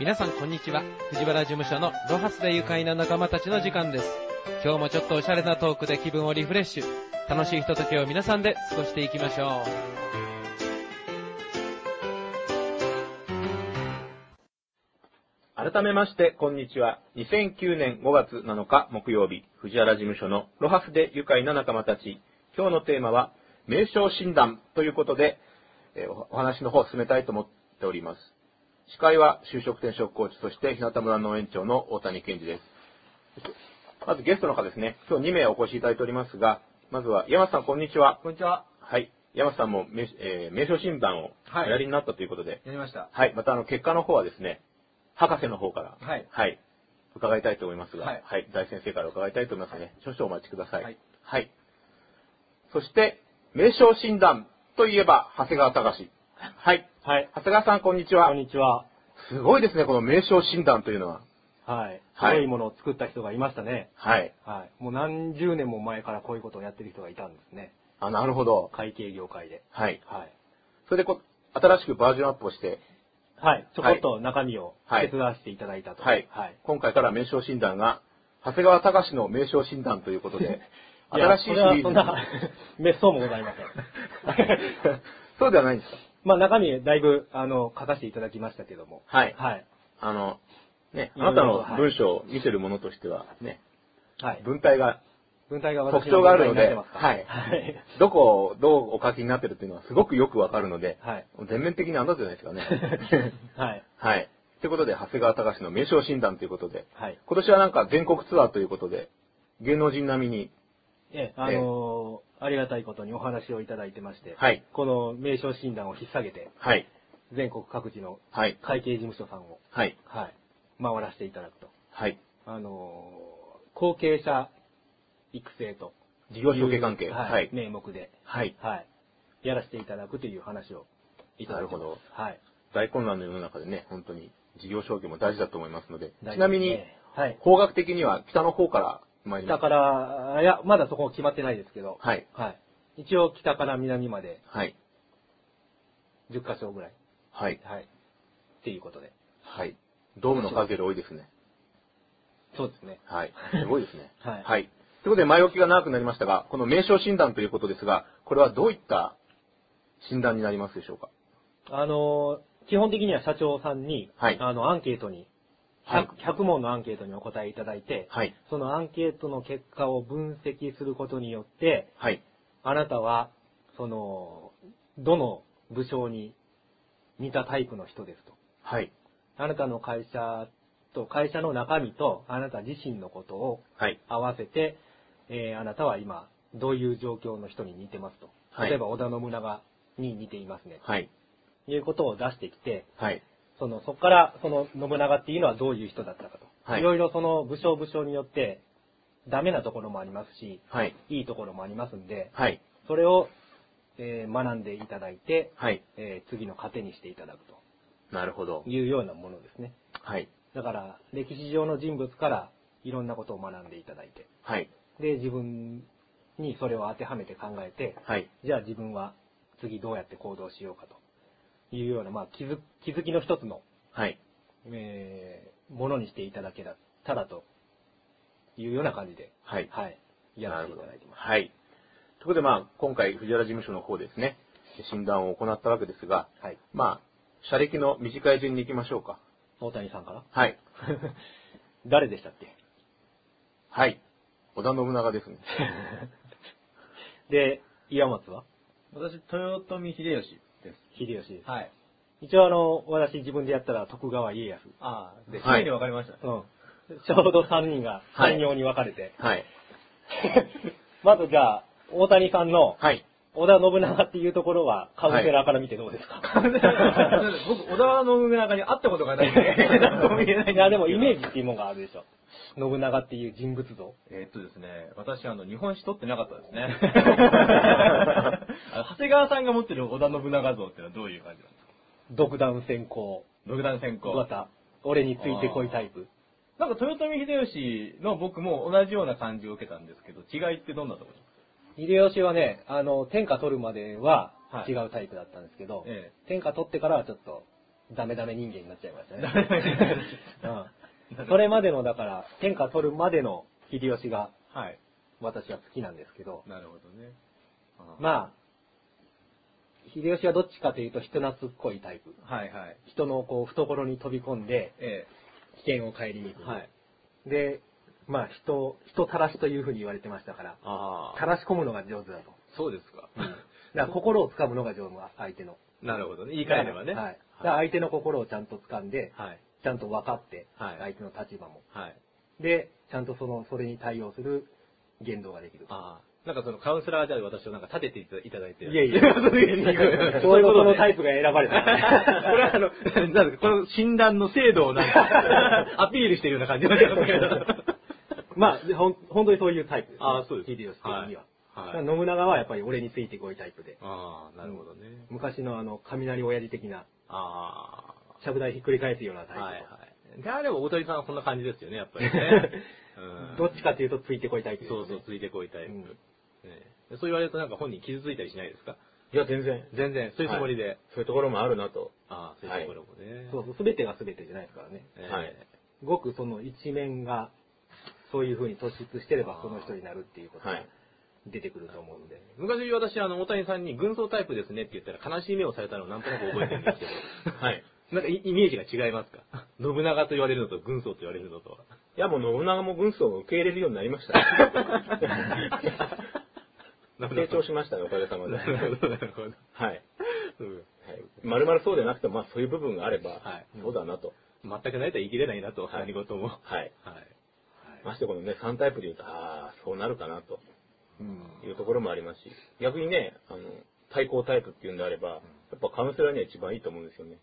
皆さんこんにちは。藤原事務所のロハスで愉快な仲間たちの時間です。今日もちょっとおしゃれなトークで気分をリフレッシュ。楽しいひとときを皆さんで過ごしていきましょう。改めまして、こんにちは。2009年5月7日木曜日、藤原事務所のロハスで愉快な仲間たち。今日のテーマは、名称診断ということで、お話の方を進めたいと思っております。司会は就職転職コーチとして日向村農園長の大谷健二です。まずゲストの方ですね。今日2名お越しいただいておりますが、まずは山さんこんにちは。 こんにちは。 はい。山さんも名称診断をおやりになったということで。 やりました。 はい。また結果の方はですね、博士の方から、 はい。 はい。伺いたいと思いますが、 はい。 はい。大先生から伺いたいと思いますね。少々お待ちください。 はい。 はい。そして、名称診断といえば、長谷川隆。はい。 はい。 長谷川さん、こんにちは。 こんにちは。 すごいですね、この名称診断というのは。 はい。すはいごいものを作った人がいましたね。 はい。 はい。もう何十年も前からこういうことをやってる人がいたんですね。 あ、なるほど。 会計業界で。 はい。 はい。 それで新しくバージョンアップをして、 はい。ちょこっと中身をはい手伝わせていただいたと。 はい。 はい。 今回から名称診断が、長谷川隆の名称診断ということで、新しいシリーズ。 そんな、滅相もございません。 そうではないんですか？ まあ中身だいぶ、書かせていただきましたけども。 はい。 はい。 ね、あなたの文章を見せるものとしては、ね、 はい。 文体が私特徴があるので、 はい。 はい。どこをどうお書きになってるっていうのはすごくよくわかるので、 はい。 全面的にあなたじゃないですかね。 はい。 はい。ということで、長谷川隆の名称診断ということで、 はい。 今年はなんか全国ツアーということで、芸能人並みに、 ありがたいことにお話をいただいてまして、 はい。 この名称診断を引っ提げて、 はい。 全国各地のはい。 会計事務所さんを、 はい。 はい、回らせていただくと。 はい。 後継者育成と。 事業承継関係。 はい。名目で、 はい。 はい。やらせていただくという話をいただいてます。 なるほど。 はい。 大混乱の世の中でね、本当に事業承継も大事だと思いますので、 大事ですね。 ちなみに、 はい。 方角的には北の方から参ります。 北から、いや、まだそこ決まってないですけど、 はい。 はい。一応北から南まで、 はい。 10カ所ぐらい。 はい。 はい。っていうことで。 はい。ドームの数より多いですね。 そうですね。 はい。すごいですね。 はい。 はい。ということで、前置きが長くなりましたが、この名称診断ということですが、これはどういった診断になりますでしょうか？ 基本的には社長さんに、 はい。 アンケートに、100問のアンケートにお答えいただいて、 はい。 そのアンケートの結果を分析することによって、 はい。 あなたは、どの部署に似たタイプの人ですと。 はい。 あなたの会社と、会社の中身と、あなた自身のことを合わせて、あなたは今、どういう状況の人に似てますと。 はい。 例えば、織田信長に似ていますね。 はい。 いうことを出してきて、 はい。 そこから、信長っていうのはどういう人だったかと。 はい。 いろいろその部署によって、ダメなところもありますし、 はい。 いいところもありますんで、 はい。 それを、学んでいただいて、 はい。 次の糧にしていただくと。 なるほど。 いうようなものですね。 はい。 だから、歴史上の人物からいろんなことを学んでいただいて、 はい。 で、自分にそれを当てはめて考えて、 はい。 じゃあ自分は次どうやって行動しようかというような、まあ、気づきの一つの、 はい。 ものにしていただけたらというような感じで、 はい。 はい。やらせていただいてます。 はい。ということで、まあ、今回、藤原事務所の方ですね、診断を行ったわけですが、 はい。 まあ、社歴の短い順に行きましょうか。 大谷さんからはい。 誰でしたっけ？ はい。織田信長ですね。 で、岩松は？ 私、豊臣秀吉です。 秀吉です。 はい。 一応私自分でやったら徳川家康。 ああ、で、 はい。 に分かりました。 うん。ちょうど3人が3行に分かれて。 はい。 まずじゃあ、大谷さんの、 はい。 織田信長っていうところはカウンセラーから見てどうですか？ 僕、織田信長に会ったことがないんで、なんとも言えない。 いや、でもイメージっていうものがあるでしょ。信長っていう人物像。 ですね、私、日本史取ってなかったですね。長谷川さんが持ってる織田信長像っていうのはどういう感じなんですか？ 独断専行。 独断専行。 また、俺についてこいタイプ。 なんか豊臣秀吉の僕も同じような感じを受けたんですけど、違いってどんなところですか？ 秀吉はね、天下取るまでは違うタイプだったんですけど、天下取ってからはちょっとダメダメ人間になっちゃいましたね。うん、それまでの、だから、天下取るまでの秀吉が、 はい。 私は好きなんですけど、 なるほどね。 まあ、秀吉はどっちかというと人懐っこいタイプ。 はいはい。 人のこう懐に飛び込んで、危険を顧みる。 はい。 で、まあ人たらしというふうに言われてましたから、たらし込むのが上手だと。 そうですか。 だから心をつかむのが上手な相手の。 なるほどね。言い換えればね。 はい。だから相手の心をちゃんと掴んで、 はい。 ちゃんと分かって、 はい。 相手の立場も。 はい。 で、ちゃんとそれに対応する言動ができる。 ああ。なんかそのカウンセラーである私をなんか立てていただいて。 いやいや、そういうことのタイプが選ばれた。 これはなんかこの診断の精度をなんかアピールしてるような感じがしますけど。 まあ、本当にそういうタイプです、ね。 ああ、そうです。 秀吉的には。 はい。 信長はやっぱり俺についてこいタイプで。 ああ、なるほどね。 昔の雷親父的な、 ああ。 ちゃぶ台ひっくり返すようなタイプ。 はいはい。であれば大谷さんはそんな感じですよね、やっぱりね。 どっちかっていうとついてこいタイプです、ね。 そうそう、ついてこいタイプ。そう言われるとなんか本人傷ついたりしないですか？ いや、全然。 そういうつもりで。 そういうところもあるなと。 ああ、そういうところもね。 そうそう、すべてがすべてじゃないですからね。 はい。 ごくその一面が、そういう風に突出してればその人になるっていうことが出てくると思うんで。 昔私、大谷さんに軍曹タイプですねって言ったら悲しい目をされたのをなんとなく覚えてるんですけど。はい。なんかイメージが違いますか？信長と言われるのと軍曹と言われるのとは。 いや、もう信長も軍曹を受け入れるようになりました。成長しましたね、おかげさまで。なるほど。はい。まるまるそうでなくても、まあそういう部分があれば、そうだなと。 全くないとは言い切れないなと、何事も。 はい。ましてこのね、3タイプで言うと、ああ、そうなるかなと。いうところもありますし、逆にね、対抗タイプっていうんであれば、やっぱカウンセラーには一番いいと思うんですよね。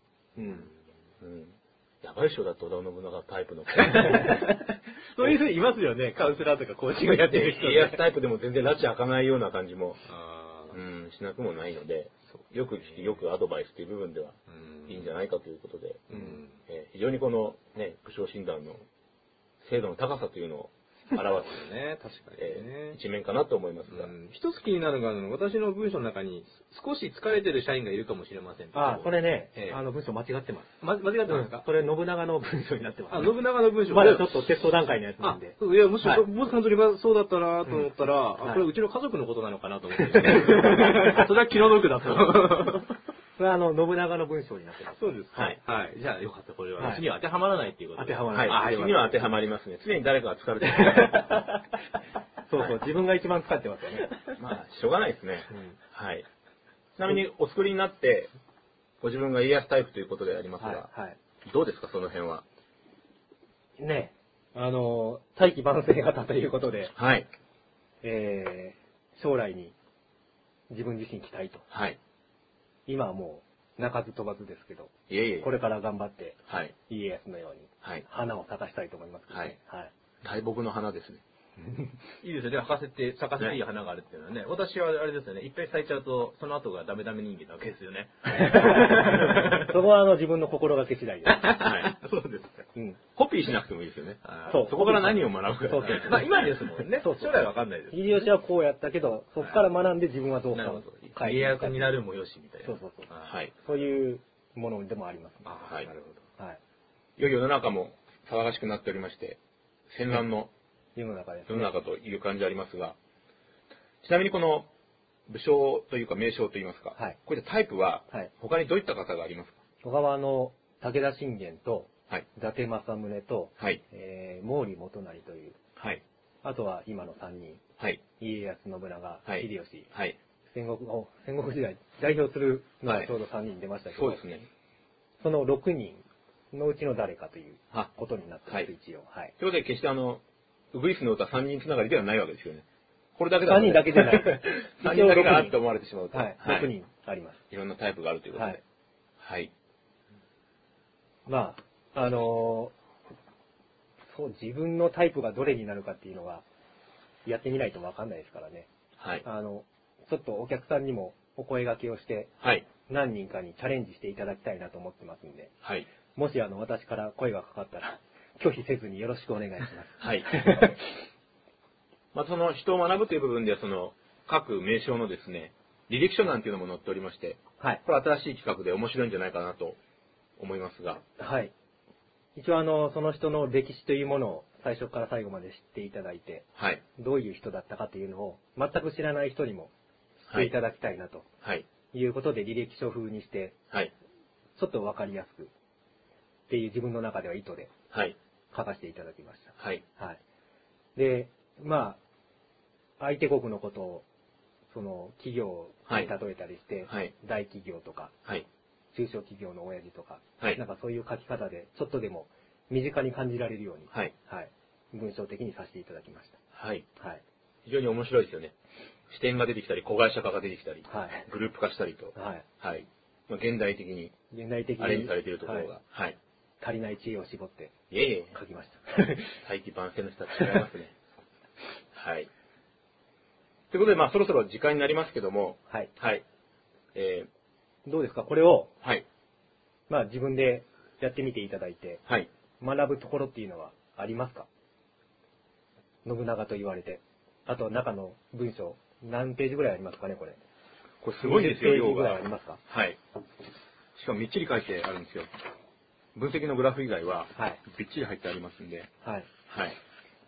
やばいっしょだと織田信長タイプの。 そういう人いますよね、カウンセラーとかコーチングやってる人。 家康タイプでも全然拉致開かないような感じも、しなくもないので、よく聞き、よくアドバイスっていう部分では、いいんじゃないかということで、非常にこのね、武将診断の精度の高さというのを表すね、確かにね。 一面かなと思いますが。 一つ気になるのが、私の文章の中に少し疲れてる社員がいるかもしれません。 ああ、それね、文章間違ってます。 間違ってますか？ それ信長の文章になってます。 信長の文章。 まだちょっとテスト段階のやつなんで。 いや、むしろ、僕さんとりがそうだったなと思ったら、これうちの家族のことなのかなと思って。それは気の毒だと。 それは信長の文章になってます。 そうですか。はい。じゃあよかった、これは。うちには当てはまらないっていうこと当てはまらない。 うちには当てはまりますね。常に誰かが疲れてる。 そうそう、自分が一番使ってますよね。 まあ、しょうがないですね。はい。ちなみに、お作りになって、ご自分が家康タイプということでありますが、どうですか、その辺は。 ね、大器晩成型ということで、 はい。 将来に自分自身期待と。 はい。 今はもう、鳴かず飛ばずですけど、これから頑張って、家康のように、花を咲かしたいと思いますけど、 大木の花ですね。 いいですよね、咲かせていい花があるっていうのはね。私はあれですよね、いっぱい咲いちゃうと、その後がダメダメ人間なわけですよね。 そこは自分の心がけ次第です。 はい。そうですか。コピーしなくてもいいですよね。そこから何を学ぶか。 まあ今ですもんね。将来わかんないです。 秀吉はこうやったけど、そこから学んで自分はどうか。 家康になるもよしみたいな。 そう。はい。そういうものでもあります。 はい。なるほど。 はい。 いよいよ世の中も騒がしくなっておりまして、戦乱の世の中です。 世の中という感じありますが、ちなみにこの武将というか名将といいますか、こういったタイプは、他にどういった方がありますか？ 他は武田信玄と、伊達政宗と、毛利元就という、あとは今の3人、家康、信長、秀吉、戦国時代代表するのがちょうど3人出ましたけど、 そうですね。 その6人のうちの誰かということになってます、一応。 ということで決してウグイスの歌3人つながりではないわけですよね。これだけだと、 3人だけじゃない。 3人だけかなって思われてしまうと。 6人あります。 いろんなタイプがあるということで。はい。 まあ、自分のタイプがどれになるかっていうのは、やってみないとわかんないですからね。 はい。 ちょっとお客さんにもお声掛けをして、何人かにチャレンジしていただきたいなと思ってますんで、もし私から声がかかったら、拒否せずによろしくお願いします。 はい。またその人を学ぶという部分では、各名称のですね、履歴書なんていうのも載っておりまして、これ新しい企画で面白いんじゃないかなと思いますが。 はい。一応その人の歴史というものを最初から最後まで知っていただいて、はい。どういう人だったかというのを全く知らない人にも知っていただきたいなと。はい。いうことで履歴書風にして、はい。ちょっとわかりやすくっていう自分の中では意図で、はい。書かせていただきました。はい。はい。で、まあ、相手国のことを、その企業に例えたりして、はい。大企業とか、はい。中小企業の親父とか、はい。なんかそういう書き方で、ちょっとでも身近に感じられるように、はい。はい。文章的にさせていただきました。はい。はい。 非常に面白いですよね。視点が出てきたり、子会社化が出てきたり、はい。グループ化したりと、はい。はい。まあ、現代的にアレンジされているところが、はい。 足りない知恵を絞って、書きました。 大器晩成の人は違いますね。はい。ということで、まあ、そろそろ時間になりますけども、はい。はい。 どうですか、これを、はい。まあ、自分でやってみていただいて、はい。学ぶところっていうのはありますか？信長と言われて。あと、中の文章、何ページぐらいありますかね、これ。 これすごいですよ、 量が。ページぐらいありますか？ はい。しかもみっちり書いてあるんですよ。分析のグラフ以外は、はい。びっちり入ってありますんで、はい。はい。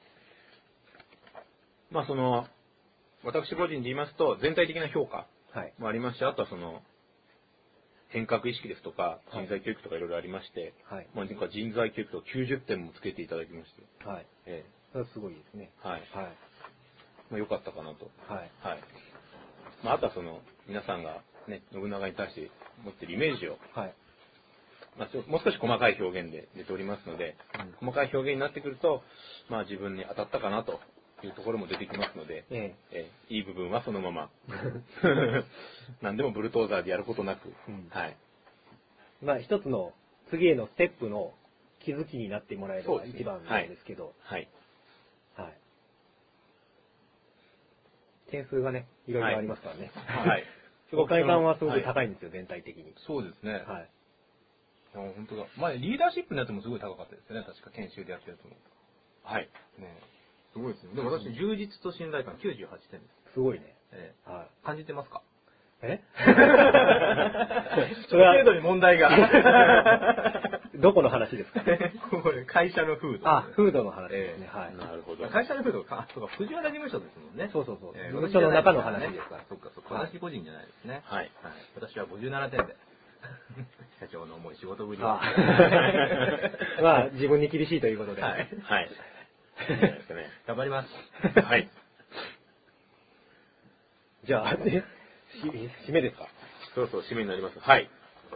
まあ、私個人で言いますと、全体的な評価もありますし、あとは変革意識ですとか、人材教育とかいろいろありまして、はい。まあ、人材教育と90点もつけていただきまして、はい。 それはすごいですね。はい。はい。 まあ、良かったかなと。はい。はい。まあ、あとは皆さんがね、信長に対して持っているイメージを、はい。まあ、もう少し細かい表現で出ておりますので、細かい表現になってくると、まあ、自分に当たったかなというところも出てきますので、いい部分はそのまま、何でもブルトーザーでやることなく、はい。 まあ、一つの次へのステップの気づきになってもらえれば一番なんですけど、はい。はい。点数がね、いろいろありますからね。はい。ご会感はすごく高いんですよ、全体的に。 そうですね。はい。本当だ。前、リーダーシップのやつもすごい高かったですよね。確か研修でやったやつも。はい。ねすごいですね。でも私、充実と信頼感98点です。 すごいね。 はい。感じてますか？ それは程度に問題が。 どこの話ですか？ これ、会社の風土。 あ、風土の話ですね。はい。 なるほど。 会社の風土か。そうか、藤原事務所ですもんね。 そうそうそう。事務所の中の話ですから。 そっかそっか。私個人じゃないですね。はい。私は57点で。社長の重い仕事ぶりは。 まあ、自分に厳しいということで。はい。はい。 頑張ります。 はい。 じゃあ、締めですか？ そうそう、締めになります。はい。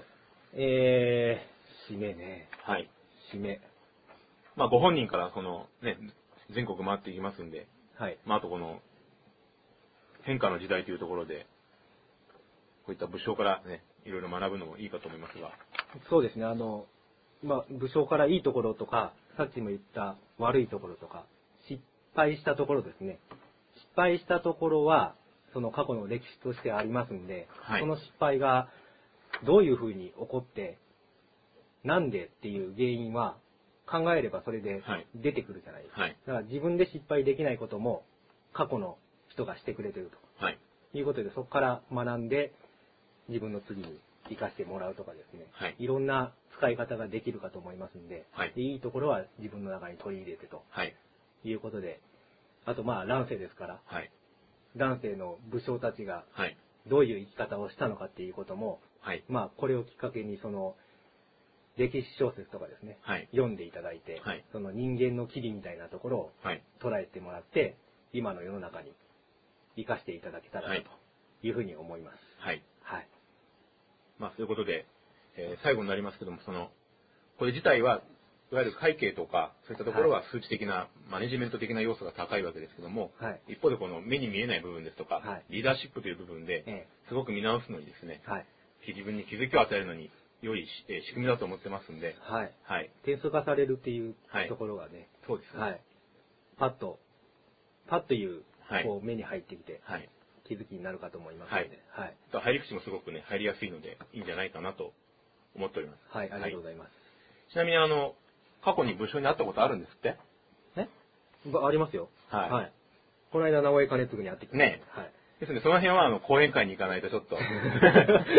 締めね。はい。締め。 まあ、ご本人からね、全国回っていきますんで、はい。まあ、あと変化の時代というところで、こういった武将からね、いろいろ学ぶのもいいかと思いますが。 そうですね、まあ、武将からいいところとか、さっきも言った悪いところとか、失敗したところですね。失敗したところは、その過去の歴史としてありますんで、はい、その失敗がどういうふうに起こって、なんでっていう原因は考えればそれで出てくるじゃないですか。はい、だから自分で失敗できないことも過去の人がしてくれてると、はい、いうことで、そこから学んで自分の次に生かしてもらうとかですね、はい、いろんな使い方ができるかと思いますんで、はい、いいところは自分の中に取り入れてと、はい、いうことで、あとまあ乱世ですから、はい、乱世の武将たちがどういう生き方をしたのかっていうことも、はい、まあこれをきっかけに歴史小説とかですね、はい、読んでいただいて、はい、その人間の機微みたいなところを捉えてもらって、今の世の中に生かしていただけたらなというふうに思います。はい。はい。 まあそういうことで、最後になりますけども、これ自体はいわゆる会計とか、そういったところは数値的な、マネジメント的な要素が高いわけですけども、はい、一方で目に見えない部分ですとか、はい、リーダーシップという部分で、すごく見直すのにですね、はい、自分に気づきを与えるのに良い仕組みだと思ってますんで、はい。 はい。点数化されるっていうところがね、 そうですね。はい。 パッという、目に入ってきて、はい、気づきになるかと思いますので、はい。 入り口もすごくね、入りやすいので、いいんじゃないかなと思っております。 はい、ありがとうございます。 ちなみに過去に武将に会ったことあるんですって？ ありますよ。はい。はい。この間、直江兼次に会ってきて。ね。はい。 ですので、その辺は講演会に行かないとちょっと、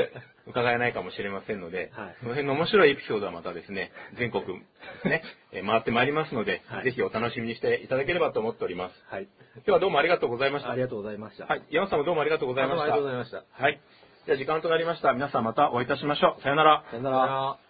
伺えないかもしれませんので、その辺の面白いエピソードはまたですね、全国ね、回ってまいりますので、ぜひお楽しみにしていただければと思っております。今日はどうもありがとうございました。 ありがとうございました。 山本さんもどうもありがとうございました。 ありがとうございました。 じゃあ時間となりました。皆さんまたお会いいたしましょう。さよなら。 さよなら。